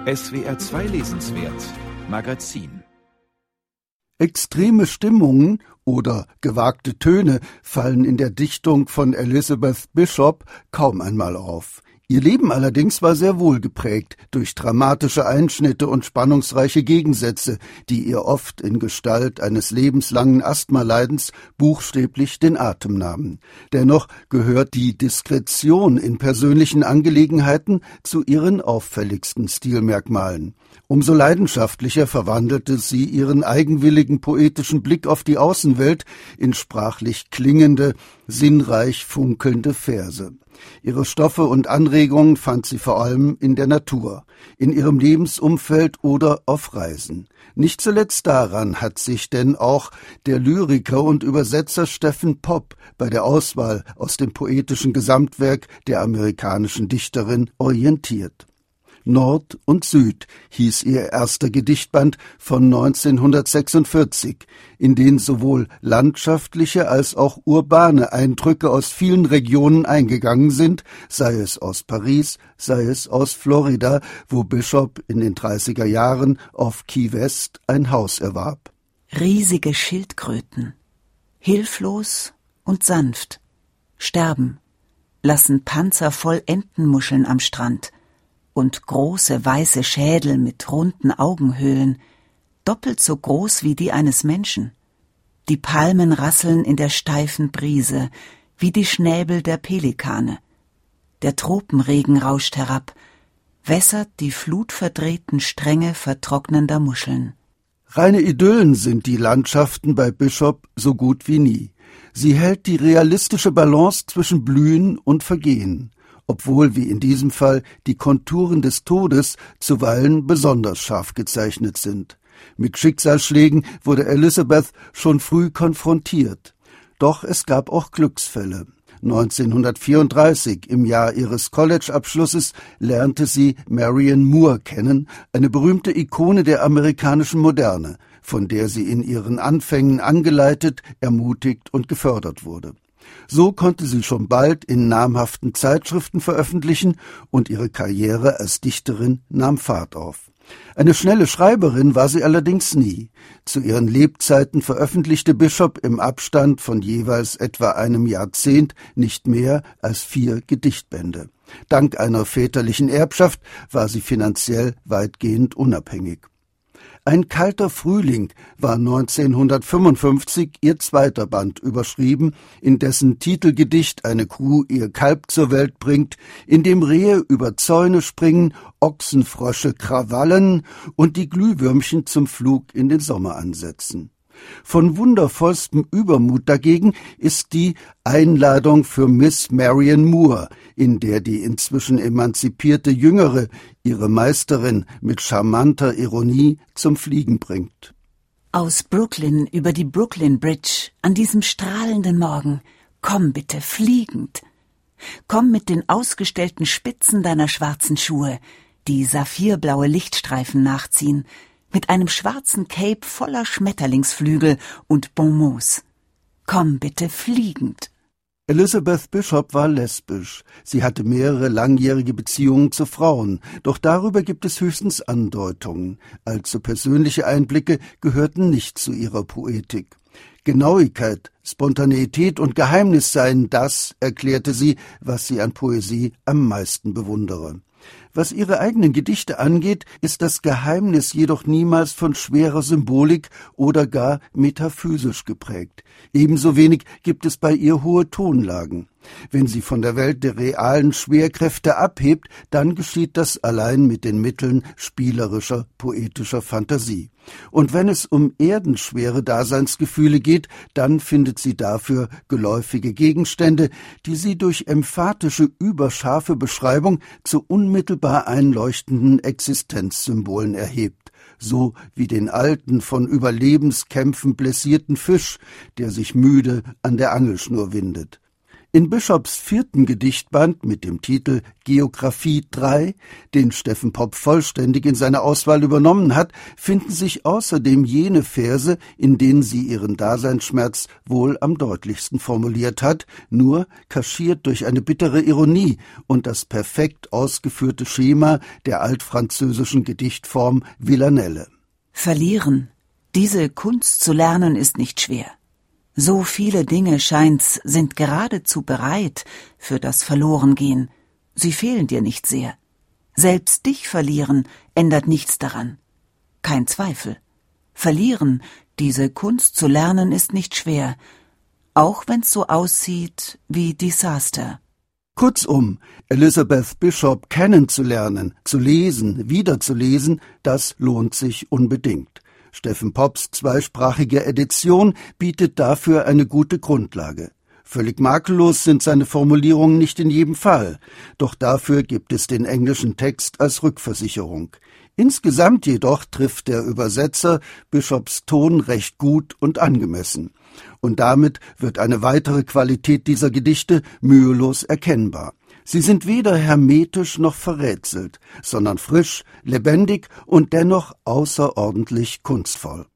SWR 2 Lesenswert Magazin. Extreme Stimmungen oder gewagte Töne fallen in der Dichtung von Elizabeth Bishop kaum einmal auf. Ihr Leben allerdings war sehr wohl geprägt durch dramatische Einschnitte und spannungsreiche Gegensätze, die ihr oft in Gestalt eines lebenslangen Asthmaleidens buchstäblich den Atem nahmen. Dennoch gehört die Diskretion in persönlichen Angelegenheiten zu ihren auffälligsten Stilmerkmalen. Umso leidenschaftlicher verwandelte sie ihren eigenwilligen poetischen Blick auf die Außenwelt in sprachlich klingende, sinnreich funkelnde Verse. Ihre Stoffe und Anregungen fand sie vor allem in der Natur, in ihrem Lebensumfeld oder auf Reisen. Nicht zuletzt daran hat sich denn auch der Lyriker und Übersetzer Stephen Popp bei der Auswahl aus dem poetischen Gesamtwerk der amerikanischen Dichterin orientiert. Nord und Süd hieß ihr erster Gedichtband von 1946, in den sowohl landschaftliche als auch urbane Eindrücke aus vielen Regionen eingegangen sind, sei es aus Paris, sei es aus Florida, wo Bishop in den 30er Jahren auf Key West ein Haus erwarb. Riesige Schildkröten, hilflos und sanft, sterben, lassen Panzer voll Entenmuscheln am Strand und große weiße Schädel mit runden Augenhöhlen, doppelt so groß wie die eines Menschen. Die Palmen rasseln in der steifen Brise, wie die Schnäbel der Pelikane. Der Tropenregen rauscht herab, wässert die flutverdrehten Stränge vertrocknender Muscheln. Reine Idyllen sind die Landschaften bei Bishop so gut wie nie. Sie hält die realistische Balance zwischen Blühen und Vergehen, obwohl wie in diesem Fall die Konturen des Todes zuweilen besonders scharf gezeichnet sind. Mit Schicksalsschlägen wurde Elizabeth schon früh konfrontiert. Doch es gab auch Glücksfälle. 1934, im Jahr ihres College-Abschlusses, lernte sie Marianne Moore kennen, eine berühmte Ikone der amerikanischen Moderne, von der sie in ihren Anfängen angeleitet, ermutigt und gefördert wurde. So konnte sie schon bald in namhaften Zeitschriften veröffentlichen und ihre Karriere als Dichterin nahm Fahrt auf. Eine schnelle Schreiberin war sie allerdings nie. Zu ihren Lebzeiten veröffentlichte Bishop im Abstand von jeweils etwa einem Jahrzehnt nicht mehr als 4 Gedichtbände. Dank einer väterlichen Erbschaft war sie finanziell weitgehend unabhängig. Ein kalter Frühling war 1955 ihr zweiter Band überschrieben, in dessen Titelgedicht eine Kuh ihr Kalb zur Welt bringt, in dem Rehe über Zäune springen, Ochsenfrösche krawallen und die Glühwürmchen zum Flug in den Sommer ansetzen. Von wundervollstem Übermut dagegen ist die Einladung für Miss Marianne Moore, in der die inzwischen emanzipierte Jüngere ihre Meisterin mit charmanter Ironie zum Fliegen bringt. Aus Brooklyn über die Brooklyn Bridge an diesem strahlenden Morgen, komm bitte fliegend. Komm mit den ausgestellten Spitzen deiner schwarzen Schuhe, die saphirblaue Lichtstreifen nachziehen, mit einem schwarzen Cape voller Schmetterlingsflügel und Bonbons. Komm bitte fliegend. Elizabeth Bishop war lesbisch. Sie hatte mehrere langjährige Beziehungen zu Frauen, doch darüber gibt es höchstens Andeutungen. Allzu persönliche Einblicke gehörten nicht zu ihrer Poetik. Genauigkeit, Spontaneität und Geheimnis seien das, erklärte sie, was sie an Poesie am meisten bewundere. Was ihre eigenen Gedichte angeht, ist das Geheimnis jedoch niemals von schwerer Symbolik oder gar metaphysisch geprägt. Ebenso wenig gibt es bei ihr hohe Tonlagen. Wenn sie von der Welt der realen Schwerkräfte abhebt, dann geschieht das allein mit den Mitteln spielerischer, poetischer Fantasie. Und wenn es um erdenschwere Daseinsgefühle geht, dann findet sie dafür geläufige Gegenstände, die sie durch emphatische, überscharfe Beschreibung zu unmittelbar einleuchtenden Existenzsymbolen erhebt, so wie den alten, von Überlebenskämpfen blessierten Fisch, der sich müde an der Angelschnur windet. In Bischops 4. Gedichtband mit dem Titel Geographie 3, den Steffen Popp vollständig in seine Auswahl übernommen hat, finden sich außerdem jene Verse, in denen sie ihren Daseinsschmerz wohl am deutlichsten formuliert hat, nur kaschiert durch eine bittere Ironie und das perfekt ausgeführte Schema der altfranzösischen Gedichtform Villanelle. Verlieren. Diese Kunst zu lernen ist nicht schwer. So viele Dinge, scheint's, sind geradezu bereit für das Verlorengehen. Sie fehlen dir nicht sehr. Selbst dich verlieren ändert nichts daran. Kein Zweifel. Verlieren, diese Kunst zu lernen, ist nicht schwer, auch wenn's so aussieht wie Desaster. Kurzum, Elizabeth Bishop kennenzulernen, zu lesen, wiederzulesen, das lohnt sich unbedingt. Steffen Popps zweisprachige Edition bietet dafür eine gute Grundlage. Völlig makellos sind seine Formulierungen nicht in jedem Fall, doch dafür gibt es den englischen Text als Rückversicherung. Insgesamt jedoch trifft der Übersetzer Bishops Ton recht gut und angemessen. Und damit wird eine weitere Qualität dieser Gedichte mühelos erkennbar. Sie sind weder hermetisch noch verrätselt, sondern frisch, lebendig und dennoch außerordentlich kunstvoll.